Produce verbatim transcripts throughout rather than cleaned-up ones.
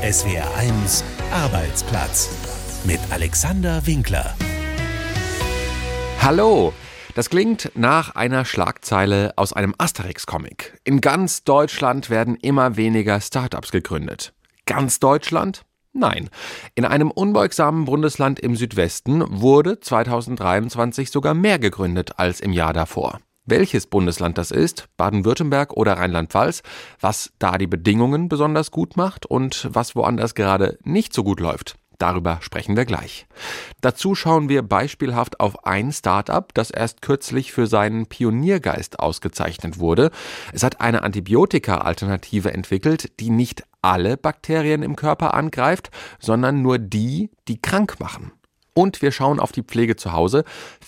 S W R eins Arbeitsplatz mit Alexander Winkler. Hallo, das klingt nach einer Schlagzeile aus einem Asterix-Comic. In ganz Deutschland werden immer weniger Startups gegründet. Ganz Deutschland? Nein. In einem unbeugsamen Bundesland im Südwesten wurde zweitausenddreiundzwanzig sogar mehr gegründet als im Jahr davor. Welches Bundesland das ist, Baden-Württemberg oder Rheinland-Pfalz, was da die Bedingungen besonders gut macht und was woanders gerade nicht so gut läuft, darüber sprechen wir gleich. Dazu schauen wir beispielhaft auf ein Start-up, das erst kürzlich für seinen Pioniergeist ausgezeichnet wurde. Es hat eine Antibiotika-Alternative entwickelt, die nicht alle Bakterien im Körper angreift, sondern nur die, die krank machen. Und wir schauen auf die Pflege zu Hause.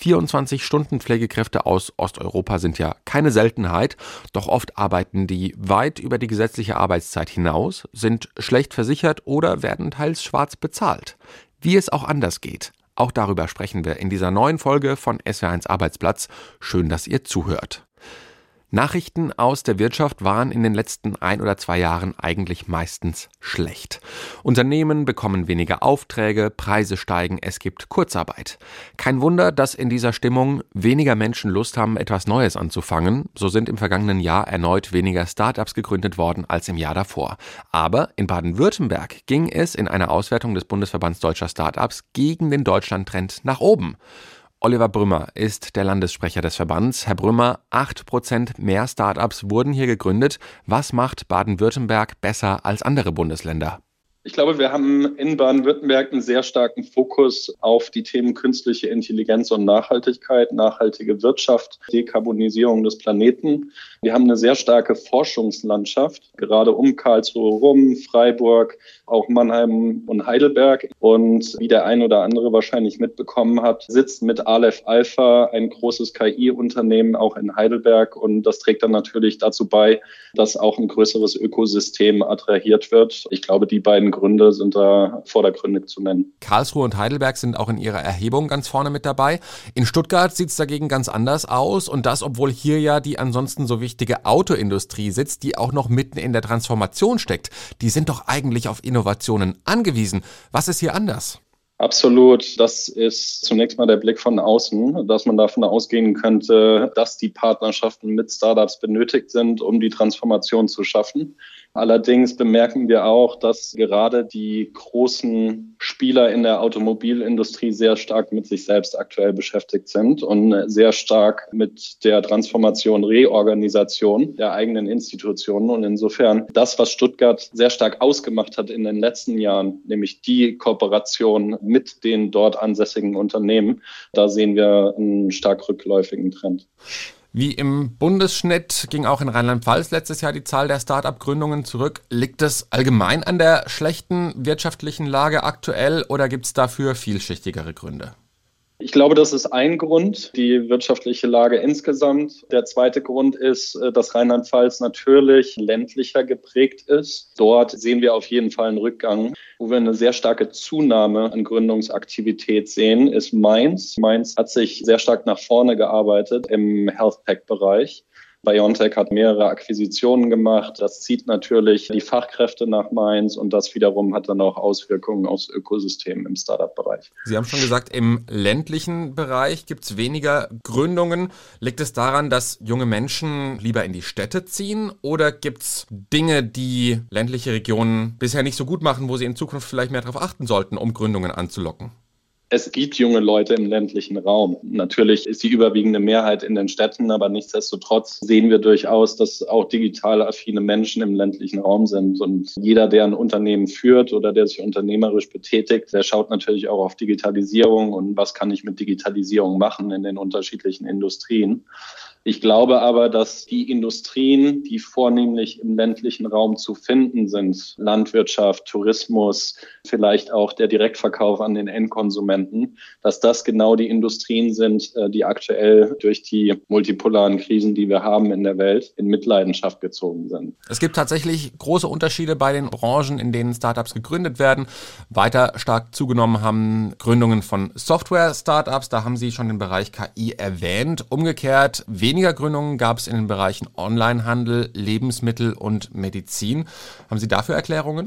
vierundzwanzig-Stunden-Pflegekräfte aus Osteuropa sind ja keine Seltenheit, doch oft arbeiten die weit über die gesetzliche Arbeitszeit hinaus, sind schlecht versichert oder werden teils schwarz bezahlt. Wie es auch anders geht, auch darüber sprechen wir in dieser neuen Folge von S W R eins Arbeitsplatz. Schön, dass ihr zuhört. Nachrichten aus der Wirtschaft waren in den letzten ein oder zwei Jahren eigentlich meistens schlecht. Unternehmen bekommen weniger Aufträge, Preise steigen, es gibt Kurzarbeit. Kein Wunder, dass in dieser Stimmung weniger Menschen Lust haben, etwas Neues anzufangen. So sind im vergangenen Jahr erneut weniger Startups gegründet worden als im Jahr davor. Aber in Baden-Württemberg ging es in einer Auswertung des Bundesverbands Deutscher Startups gegen den Deutschlandtrend nach oben. Oliver Brümmer ist der Landessprecher des Verbands. Herr Brümmer, acht Prozent mehr Startups wurden hier gegründet. Was macht Baden-Württemberg besser als andere Bundesländer? Ich glaube, wir haben in Baden-Württemberg einen sehr starken Fokus auf die Themen künstliche Intelligenz und Nachhaltigkeit, nachhaltige Wirtschaft, Dekarbonisierung des Planeten. Wir haben eine sehr starke Forschungslandschaft, gerade um Karlsruhe rum, Freiburg, auch Mannheim und Heidelberg. Und wie der ein oder andere wahrscheinlich mitbekommen hat, sitzt mit Aleph Alpha ein großes K I-Unternehmen auch in Heidelberg. Und das trägt dann natürlich dazu bei, dass auch ein größeres Ökosystem attrahiert wird. Ich glaube, die beiden Gründe sind da vordergründig zu nennen. Karlsruhe und Heidelberg sind auch in ihrer Erhebung ganz vorne mit dabei. In Stuttgart sieht es dagegen ganz anders aus. Und das, obwohl hier ja die ansonsten so wichtige Autoindustrie sitzt, die auch noch mitten in der Transformation steckt. Die sind doch eigentlich auf Innovationen angewiesen. Was ist hier anders? Absolut. Das ist zunächst mal der Blick von außen, dass man davon ausgehen könnte, dass die Partnerschaften mit Startups benötigt sind, um die Transformation zu schaffen. Allerdings bemerken wir auch, dass gerade die großen Spieler in der Automobilindustrie sehr stark mit sich selbst aktuell beschäftigt sind und sehr stark mit der Transformation, Reorganisation der eigenen Institutionen. Und insofern das, was Stuttgart sehr stark ausgemacht hat in den letzten Jahren, nämlich die Kooperation mit den dort ansässigen Unternehmen, da sehen wir einen stark rückläufigen Trend. Wie im Bundesschnitt ging auch in Rheinland-Pfalz letztes Jahr die Zahl der Start-up-Gründungen zurück. Liegt es allgemein an der schlechten wirtschaftlichen Lage aktuell oder gibt es dafür vielschichtigere Gründe? Ich glaube, das ist ein Grund, die wirtschaftliche Lage insgesamt. Der zweite Grund ist, dass Rheinland-Pfalz natürlich ländlicher geprägt ist. Dort sehen wir auf jeden Fall einen Rückgang. Wo wir eine sehr starke Zunahme an Gründungsaktivität sehen, ist Mainz. Mainz hat sich sehr stark nach vorne gearbeitet im Health-Tech-Bereich. BioNTech hat mehrere Akquisitionen gemacht. Das zieht natürlich die Fachkräfte nach Mainz und das wiederum hat dann auch Auswirkungen aufs Ökosystem im Startup-Bereich. Sie haben schon gesagt, im ländlichen Bereich gibt es weniger Gründungen. Liegt es daran, dass junge Menschen lieber in die Städte ziehen oder gibt es Dinge, die ländliche Regionen bisher nicht so gut machen, wo sie in Zukunft vielleicht mehr darauf achten sollten, um Gründungen anzulocken? Es gibt junge Leute im ländlichen Raum. Natürlich ist die überwiegende Mehrheit in den Städten, aber nichtsdestotrotz sehen wir durchaus, dass auch digital affine Menschen im ländlichen Raum sind. Und jeder, der ein Unternehmen führt oder der sich unternehmerisch betätigt, der schaut natürlich auch auf Digitalisierung und was kann ich mit Digitalisierung machen in den unterschiedlichen Industrien. Ich glaube aber, dass die Industrien, die vornehmlich im ländlichen Raum zu finden sind, Landwirtschaft, Tourismus, vielleicht auch der Direktverkauf an den Endkonsumenten, dass das genau die Industrien sind, die aktuell durch die multipolaren Krisen, die wir haben in der Welt, in Mitleidenschaft gezogen sind. Es gibt tatsächlich große Unterschiede bei den Branchen, in denen Startups gegründet werden. Weiter stark zugenommen haben Gründungen von Software-Startups. Da haben Sie schon den Bereich K I erwähnt. Umgekehrt, weniger Gründungen gab es in den Bereichen Onlinehandel, Lebensmittel und Medizin. Haben Sie dafür Erklärungen?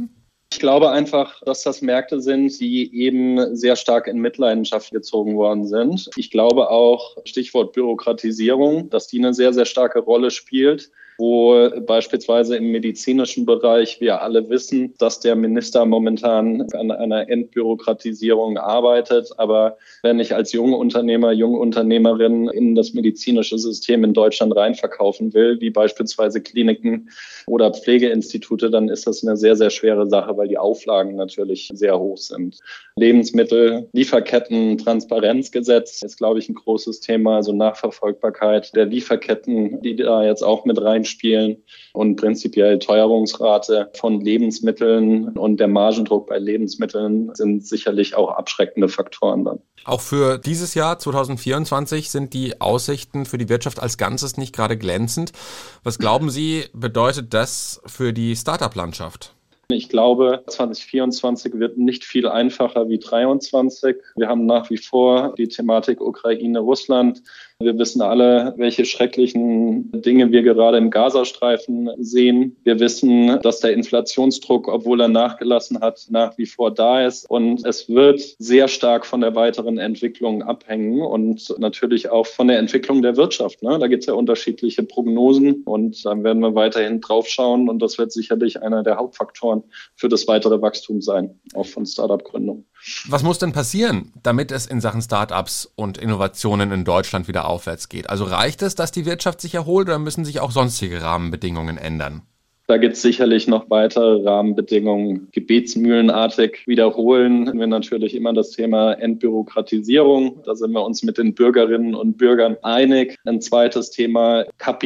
Ich glaube einfach, dass das Märkte sind, die eben sehr stark in Mitleidenschaft gezogen worden sind. Ich glaube auch, Stichwort Bürokratisierung, dass die eine sehr, sehr starke Rolle spielt, wo beispielsweise im medizinischen Bereich wir alle wissen, dass der Minister momentan an einer Entbürokratisierung arbeitet. Aber wenn ich als junge Unternehmer, junge Unternehmerin in das medizinische System in Deutschland reinverkaufen will, wie beispielsweise Kliniken oder Pflegeinstitute, dann ist das eine sehr, sehr schwere Sache, weil die Auflagen natürlich sehr hoch sind. Lebensmittel, Lieferketten, Transparenzgesetz ist, glaube ich, ein großes Thema, also Nachverfolgbarkeit der Lieferketten, die da jetzt auch mit reinspielen und prinzipiell Teuerungsrate von Lebensmitteln und der Margendruck bei Lebensmitteln sind sicherlich auch abschreckende Faktoren dann. Auch für dieses Jahr zwanzig vierundzwanzig sind die Aussichten für die Wirtschaft als Ganzes nicht gerade glänzend. Was glauben Sie, bedeutet das für die Start-up-Landschaft? Ich glaube, zwanzig vierundzwanzig wird nicht viel einfacher wie dreiundzwanzig. Wir haben nach wie vor die Thematik Ukraine, Russland. Wir wissen alle, welche schrecklichen Dinge wir gerade im Gazastreifen sehen. Wir wissen, dass der Inflationsdruck, obwohl er nachgelassen hat, nach wie vor da ist. Und es wird sehr stark von der weiteren Entwicklung abhängen und natürlich auch von der Entwicklung der Wirtschaft. Ne? Da gibt es ja unterschiedliche Prognosen und dann werden wir weiterhin drauf schauen. Und das wird sicherlich einer der Hauptfaktoren für das weitere Wachstum sein, auch von Start-up-Gründung. Was muss denn passieren, damit es in Sachen Start-ups und Innovationen in Deutschland wieder aufwärts geht? Also reicht es, dass die Wirtschaft sich erholt oder müssen sich auch sonstige Rahmenbedingungen ändern? Da gibt es sicherlich noch weitere Rahmenbedingungen. Gebetsmühlenartig wiederholen wir natürlich immer das Thema Entbürokratisierung. Da sind wir uns mit den Bürgerinnen und Bürgern einig. Ein zweites Thema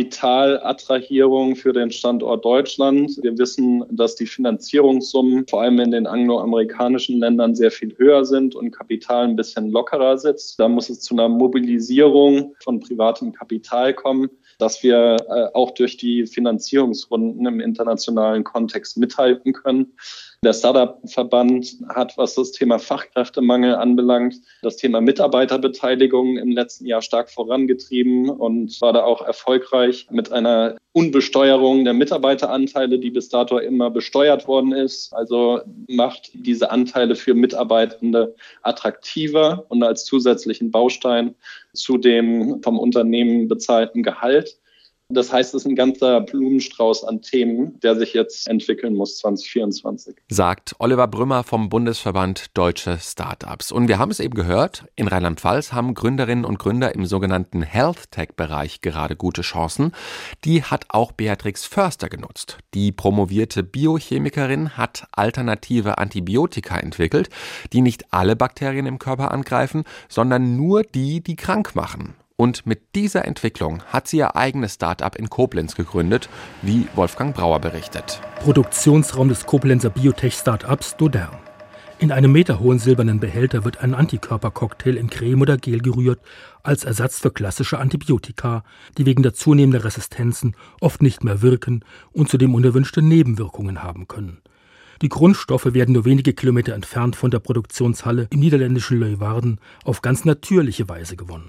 Kapitalattrahierung für den Standort Deutschland. Wir wissen, dass die Finanzierungssummen vor allem in den angloamerikanischen Ländern sehr viel höher sind und Kapital ein bisschen lockerer sitzt. Da muss es zu einer Mobilisierung von privatem Kapital kommen, dass wir äh, auch durch die Finanzierungsrunden im internationalen Kontext mithalten können. Der Startup-Verband hat, was das Thema Fachkräftemangel anbelangt, das Thema Mitarbeiterbeteiligung im letzten Jahr stark vorangetrieben und war da auch erfolgreich mit einer Unbesteuerung der Mitarbeiteranteile, die bis dato immer besteuert worden ist. Also macht diese Anteile für Mitarbeitende attraktiver und als zusätzlichen Baustein zu dem vom Unternehmen bezahlten Gehalt. Das heißt, es ist ein ganzer Blumenstrauß an Themen, der sich jetzt entwickeln muss zwanzig vierundzwanzig. Sagt Oliver Brümmer vom Bundesverband Deutsche Startups. Und wir haben es eben gehört, in Rheinland-Pfalz haben Gründerinnen und Gründer im sogenannten Health-Tech-Bereich gerade gute Chancen. Die hat auch Beatrix Förster genutzt. Die promovierte Biochemikerin hat alternative Antibiotika entwickelt, die nicht alle Bakterien im Körper angreifen, sondern nur die, die krank machen. Und mit dieser Entwicklung hat sie ihr eigenes Start-up in Koblenz gegründet, wie Wolfgang Brauer berichtet. Produktionsraum des Koblenzer Biotech-Startups Dodern. In einem meterhohen silbernen Behälter wird ein Antikörpercocktail in Creme oder Gel gerührt, als Ersatz für klassische Antibiotika, die wegen der zunehmenden Resistenzen oft nicht mehr wirken und zudem unerwünschte Nebenwirkungen haben können. Die Grundstoffe werden nur wenige Kilometer entfernt von der Produktionshalle im niederländischen Leeuwarden auf ganz natürliche Weise gewonnen.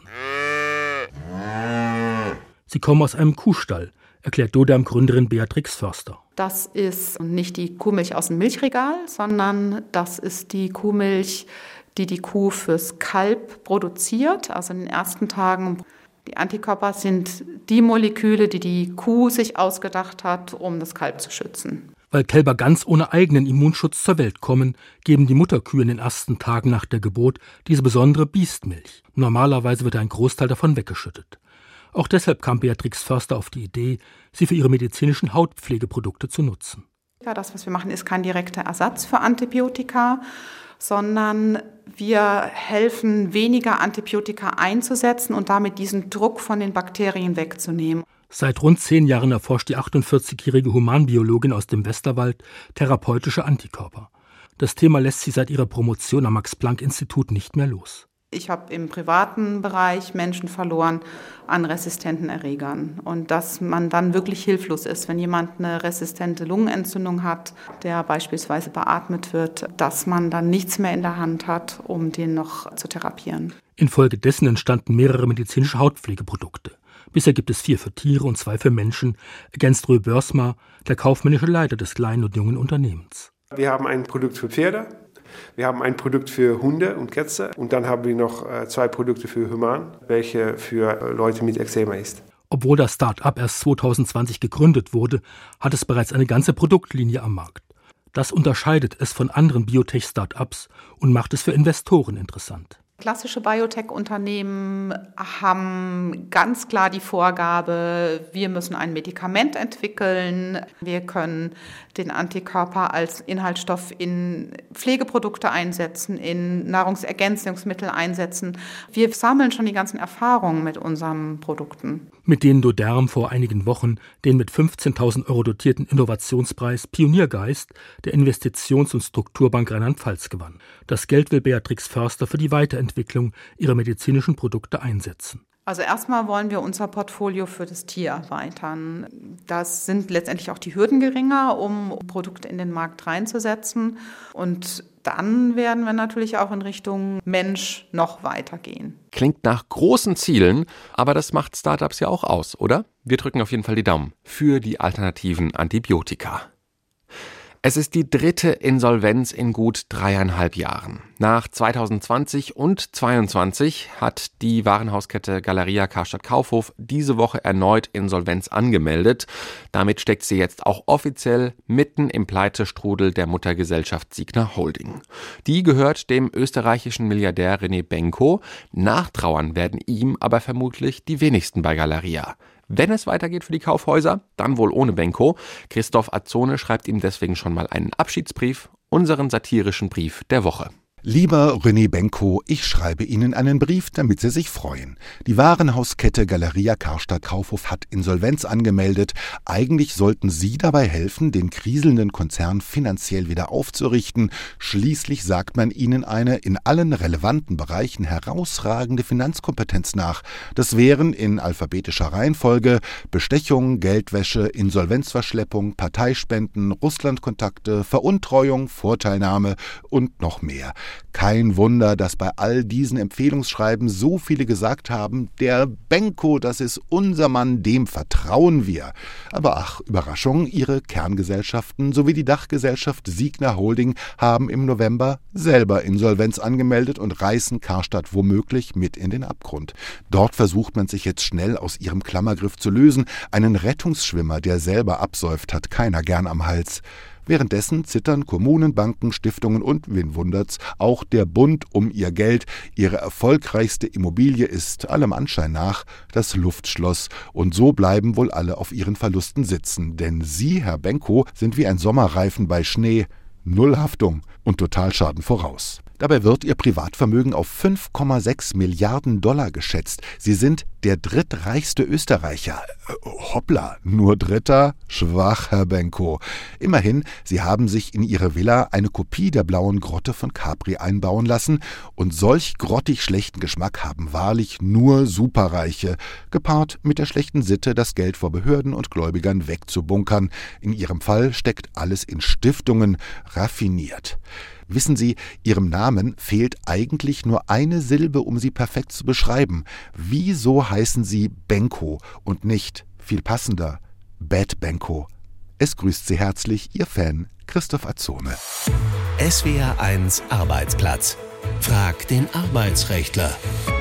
Sie kommen aus einem Kuhstall, erklärt Dodam-Gründerin Beatrix Förster. Das ist nicht die Kuhmilch aus dem Milchregal, sondern das ist die Kuhmilch, die die Kuh fürs Kalb produziert, also in den ersten Tagen. Die Antikörper sind die Moleküle, die die Kuh sich ausgedacht hat, um das Kalb zu schützen. Weil Kälber ganz ohne eigenen Immunschutz zur Welt kommen, geben die Mutterkühe in den ersten Tagen nach der Geburt diese besondere Biestmilch. Normalerweise wird ein Großteil davon weggeschüttet. Auch deshalb kam Beatrix Förster auf die Idee, sie für ihre medizinischen Hautpflegeprodukte zu nutzen. Ja, das, was wir machen, ist kein direkter Ersatz für Antibiotika, sondern wir helfen, weniger Antibiotika einzusetzen und damit diesen Druck von den Bakterien wegzunehmen. Seit rund zehn Jahren erforscht die achtundvierzigjährige Humanbiologin aus dem Westerwald therapeutische Antikörper. Das Thema lässt sie seit ihrer Promotion am Max-Planck-Institut nicht mehr los. Ich habe im privaten Bereich Menschen verloren an resistenten Erregern. Und dass man dann wirklich hilflos ist, wenn jemand eine resistente Lungenentzündung hat, der beispielsweise beatmet wird, dass man dann nichts mehr in der Hand hat, um den noch zu therapieren. Infolgedessen entstanden mehrere medizinische Hautpflegeprodukte. Bisher gibt es vier für Tiere und zwei für Menschen, ergänzt Röe Börsma, der kaufmännische Leiter des kleinen und jungen Unternehmens. Wir haben ein Produkt für Pferde, wir haben ein Produkt für Hunde und Kätzchen und dann haben wir noch zwei Produkte für Human, welche für Leute mit Eczema ist. Obwohl das Start-up erst zwanzig zwanzig gegründet wurde, hat es bereits eine ganze Produktlinie am Markt. Das unterscheidet es von anderen Biotech-Start-ups und macht es für Investoren interessant. Klassische Biotech-Unternehmen haben ganz klar die Vorgabe, wir müssen ein Medikament entwickeln, wir können den Antikörper als Inhaltsstoff in Pflegeprodukte einsetzen, in Nahrungsergänzungsmittel einsetzen. Wir sammeln schon die ganzen Erfahrungen mit unseren Produkten. Mit denen Doderm vor einigen Wochen den mit fünfzehntausend Euro dotierten Innovationspreis Pioniergeist der Investitions- und Strukturbank Rheinland-Pfalz gewann. Das Geld will Beatrix Förster für die Weiterentwicklung ihrer medizinischen Produkte einsetzen. Also erstmal wollen wir unser Portfolio für das Tier erweitern. Das sind letztendlich auch die Hürden geringer, um Produkte in den Markt reinzusetzen. Und dann werden wir natürlich auch in Richtung Mensch noch weitergehen. Klingt nach großen Zielen, aber das macht Startups ja auch aus, oder? Wir drücken auf jeden Fall die Daumen für die alternativen Antibiotika. Es ist die dritte Insolvenz in gut dreieinhalb Jahren. Nach zwanzig zwanzig und zweiundzwanzig hat die Warenhauskette Galeria Karstadt Kaufhof diese Woche erneut Insolvenz angemeldet. Damit steckt sie jetzt auch offiziell mitten im Pleitestrudel der Muttergesellschaft Signa Holding. Die gehört dem österreichischen Milliardär René Benko. Nachtrauern werden ihm aber vermutlich die wenigsten bei Galeria. Wenn es weitergeht für die Kaufhäuser, dann wohl ohne Benko. Christoph Azzone schreibt ihm deswegen schon mal einen Abschiedsbrief, unseren satirischen Brief der Woche. Lieber René Benko, ich schreibe Ihnen einen Brief, damit Sie sich freuen. Die Warenhauskette Galeria Karstadt Kaufhof hat Insolvenz angemeldet. Eigentlich sollten Sie dabei helfen, den kriselnden Konzern finanziell wieder aufzurichten. Schließlich sagt man Ihnen eine in allen relevanten Bereichen herausragende Finanzkompetenz nach. Das wären in alphabetischer Reihenfolge Bestechung, Geldwäsche, Insolvenzverschleppung, Parteispenden, Russlandkontakte, Veruntreuung, Vorteilnahme und noch mehr. Kein Wunder, dass bei all diesen Empfehlungsschreiben so viele gesagt haben, der Benko, das ist unser Mann, dem vertrauen wir. Aber ach, Überraschung, ihre Kerngesellschaften sowie die Dachgesellschaft Signa Holding haben im November selber Insolvenz angemeldet und reißen Karstadt womöglich mit in den Abgrund. Dort versucht man sich jetzt schnell aus ihrem Klammergriff zu lösen. Einen Rettungsschwimmer, der selber absäuft, hat keiner gern am Hals. Währenddessen zittern Kommunen, Banken, Stiftungen und, wen wundert's, auch der Bund um ihr Geld. Ihre erfolgreichste Immobilie ist allem Anschein nach das Luftschloss. Und so bleiben wohl alle auf ihren Verlusten sitzen. Denn Sie, Herr Benko, sind wie ein Sommerreifen bei Schnee. Null Haftung und Totalschaden voraus. Dabei wird Ihr Privatvermögen auf fünf Komma sechs Milliarden Dollar geschätzt. Sie sind der drittreichste Österreicher. Hoppla, nur Dritter? Schwach, Herr Benko. Immerhin, Sie haben sich in Ihre Villa eine Kopie der blauen Grotte von Capri einbauen lassen und solch grottig schlechten Geschmack haben wahrlich nur Superreiche, gepaart mit der schlechten Sitte, das Geld vor Behörden und Gläubigern wegzubunkern. In Ihrem Fall steckt alles in Stiftungen, raffiniert. Wissen Sie, Ihrem Namen fehlt eigentlich nur eine Silbe, um Sie perfekt zu beschreiben. Wieso heißen Sie Benko und nicht, viel passender, Bad Benko? Es grüßt Sie herzlich Ihr Fan Christoph Azzone. S W R eins Arbeitsplatz. Frag den Arbeitsrechtler.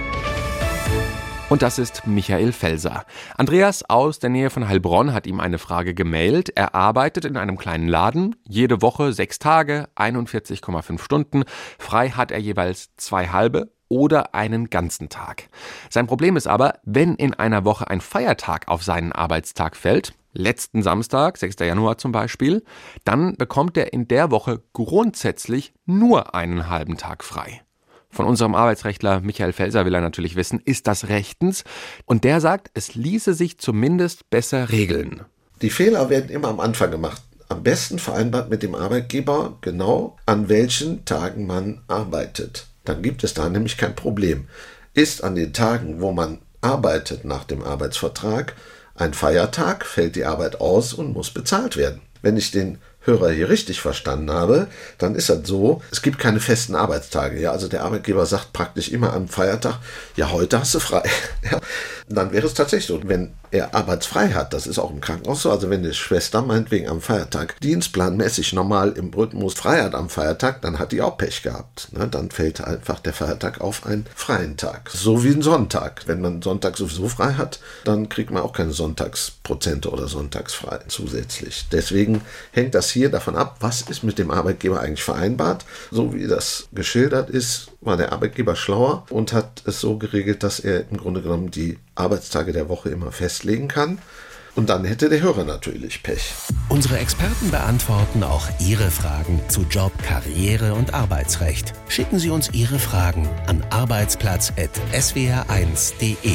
Und das ist Michael Felser. Andreas aus der Nähe von Heilbronn hat ihm eine Frage gemailt. Er arbeitet in einem kleinen Laden, jede Woche sechs Tage, einundvierzig Komma fünf Stunden. Frei hat er jeweils zwei halbe oder einen ganzen Tag. Sein Problem ist aber, wenn in einer Woche ein Feiertag auf seinen Arbeitstag fällt, letzten Samstag, sechster Januar zum Beispiel, dann bekommt er in der Woche grundsätzlich nur einen halben Tag frei. Von unserem Arbeitsrechtler Michael Felser will er natürlich wissen, ist das rechtens? Und der sagt, es ließe sich zumindest besser regeln. Die Fehler werden immer am Anfang gemacht. Am besten vereinbart mit dem Arbeitgeber genau, an welchen Tagen man arbeitet. Dann gibt es da nämlich kein Problem. Ist an den Tagen, wo man arbeitet nach dem Arbeitsvertrag, ein Feiertag, fällt die Arbeit aus und muss bezahlt werden. Wenn ich den Hörer hier richtig verstanden habe, dann ist das so, es gibt keine festen Arbeitstage. Ja, also der Arbeitgeber sagt praktisch immer am Feiertag, ja, heute hast du frei. Ja, dann wäre es tatsächlich so, wenn er arbeitsfrei hat, das ist auch im Krankenhaus so, also wenn die Schwester meinetwegen am Feiertag dienstplanmäßig normal im Rhythmus frei hat am Feiertag, dann hat die auch Pech gehabt. Ne? Dann fällt einfach der Feiertag auf einen freien Tag. So wie ein Sonntag. Wenn man Sonntag sowieso frei hat, dann kriegt man auch keine Sonntagsprozente oder sonntagsfrei zusätzlich. Deswegen hängt das hier davon ab, was ist mit dem Arbeitgeber eigentlich vereinbart. So wie das geschildert ist, war der Arbeitgeber schlauer und hat es so geregelt, dass er im Grunde genommen die Arbeitstage der Woche immer festlegen kann. Und dann hätte der Hörer natürlich Pech. Unsere Experten beantworten auch Ihre Fragen zu Job, Karriere und Arbeitsrecht. Schicken Sie uns Ihre Fragen an arbeitsplatz at s w r eins punkt d e.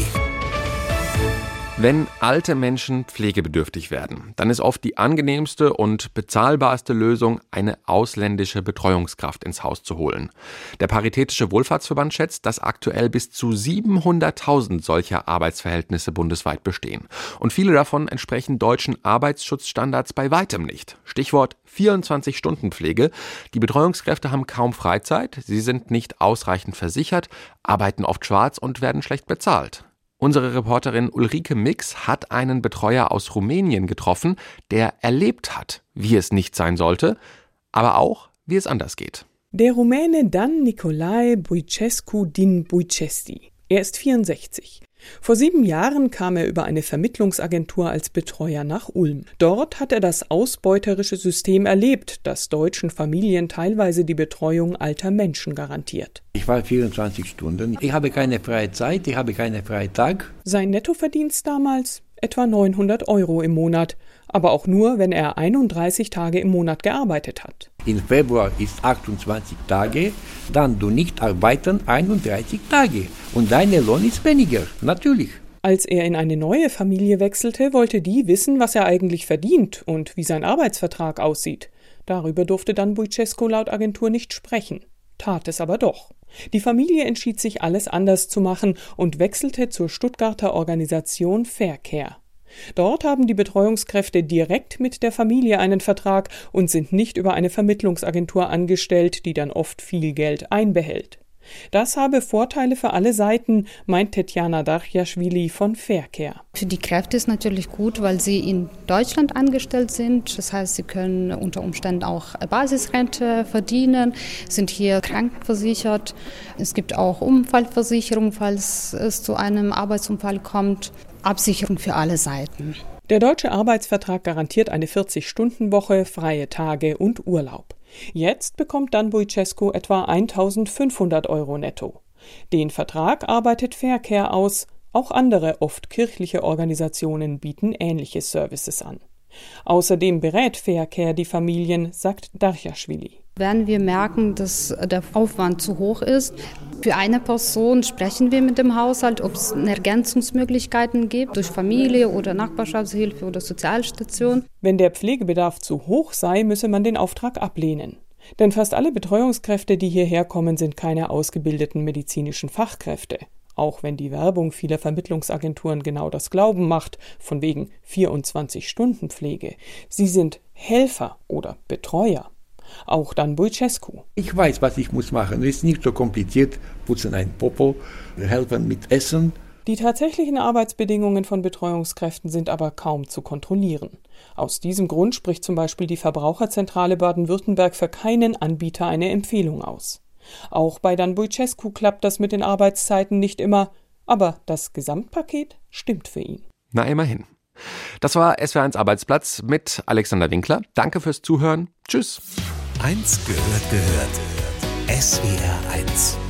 Wenn alte Menschen pflegebedürftig werden, dann ist oft die angenehmste und bezahlbarste Lösung, eine ausländische Betreuungskraft ins Haus zu holen. Der Paritätische Wohlfahrtsverband schätzt, dass aktuell bis zu siebenhunderttausend solcher Arbeitsverhältnisse bundesweit bestehen. Und viele davon entsprechen deutschen Arbeitsschutzstandards bei weitem nicht. Stichwort vierundzwanzig-Stunden-Pflege. Die Betreuungskräfte haben kaum Freizeit, sie sind nicht ausreichend versichert, arbeiten oft schwarz und werden schlecht bezahlt. Unsere Reporterin Ulrike Mix hat einen Betreuer aus Rumänien getroffen, der erlebt hat, wie es nicht sein sollte, aber auch, wie es anders geht. Der Rumäne Dan Nicolae Buicescu din Buicesti. Er ist vierundsechzig. Vor sieben Jahren kam er über eine Vermittlungsagentur als Betreuer nach Ulm. Dort hat er das ausbeuterische System erlebt, das deutschen Familien teilweise die Betreuung alter Menschen garantiert. Ich war vierundzwanzig Stunden. Ich habe keine freie Zeit, ich habe keinen Freitag. Sein Nettoverdienst damals? Etwa neunhundert Euro im Monat. Aber auch nur, wenn er einunddreißig Tage im Monat gearbeitet hat. Im Februar ist achtundzwanzig Tage, dann du nicht arbeiten einunddreißig Tage. Und dein Lohn ist weniger, natürlich. Als er in eine neue Familie wechselte, wollte die wissen, was er eigentlich verdient und wie sein Arbeitsvertrag aussieht. Darüber durfte dann Buicescu laut Agentur nicht sprechen. Tat es aber doch. Die Familie entschied sich, alles anders zu machen und wechselte zur Stuttgarter Organisation Faircare. Dort haben die Betreuungskräfte direkt mit der Familie einen Vertrag und sind nicht über eine Vermittlungsagentur angestellt, die dann oft viel Geld einbehält. Das habe Vorteile für alle Seiten, meint Tetjana Darjaschwili von Faircare. Für die Kräfte ist natürlich gut, weil sie in Deutschland angestellt sind. Das heißt, sie können unter Umständen auch Basisrente verdienen, sind hier krankenversichert. Es gibt auch Unfallversicherung, falls es zu einem Arbeitsunfall kommt. Absicherung für alle Seiten. Der deutsche Arbeitsvertrag garantiert eine vierzig-Stunden-Woche, freie Tage und Urlaub. Jetzt bekommt dann Buicescu etwa eintausendfünfhundert Euro netto. Den Vertrag arbeitet Faircare aus, auch andere, oft kirchliche Organisationen bieten ähnliche Services an. Außerdem berät Faircare die Familien, sagt Darjaschwili. Wenn wir merken, dass der Aufwand zu hoch ist, für eine Person sprechen wir mit dem Haushalt, ob es Ergänzungsmöglichkeiten gibt, durch Familie oder Nachbarschaftshilfe oder Sozialstation. Wenn der Pflegebedarf zu hoch sei, müsse man den Auftrag ablehnen. Denn fast alle Betreuungskräfte, die hierher kommen, sind keine ausgebildeten medizinischen Fachkräfte. Auch wenn die Werbung vieler Vermittlungsagenturen genau das Glauben macht, von wegen vierundzwanzig-Stunden-Pflege. Sie sind Helfer oder Betreuer. Auch dann Buicescu. Ich weiß, was ich muss machen. Es ist nicht so kompliziert. Putzen ein Popo, helfen mit Essen. Die tatsächlichen Arbeitsbedingungen von Betreuungskräften sind aber kaum zu kontrollieren. Aus diesem Grund spricht zum Beispiel die Verbraucherzentrale Baden-Württemberg für keinen Anbieter eine Empfehlung aus. Auch bei Dan Buicescu klappt das mit den Arbeitszeiten nicht immer, aber das Gesamtpaket stimmt für ihn. Na, immerhin. Das war S W R eins Arbeitsplatz mit Alexander Winkler. Danke fürs Zuhören. Tschüss. Eins gehört gehört. S W R eins.